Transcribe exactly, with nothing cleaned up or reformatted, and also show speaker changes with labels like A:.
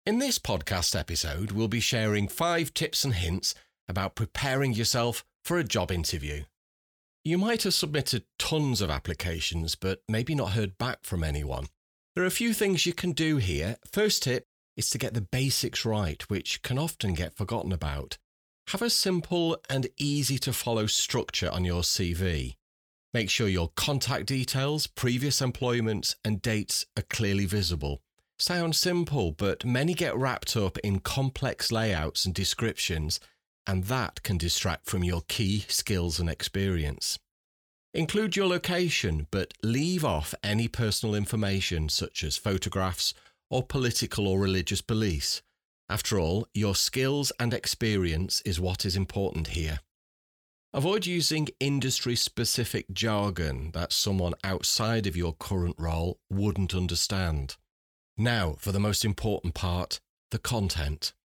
A: In this podcast episode, we'll be sharing five tips and hints about preparing yourself for a job interview. You might have submitted tons of applications, but maybe not heard back from anyone. There are a few things you can do here. First tip is to get the basics right, which can often get forgotten about. Have a simple and easy to follow structure on your C V. Make sure your contact details, previous employments, and dates are clearly visible. Sounds simple, but many get wrapped up in complex layouts and descriptions, and that can distract from your key skills and experience. Include your location, but leave off any personal information such as photographs or political or religious beliefs. After all, your skills and experience is what is important here. Avoid using industry-specific jargon that someone outside of your current role wouldn't understand. Now, for the most important part, the content.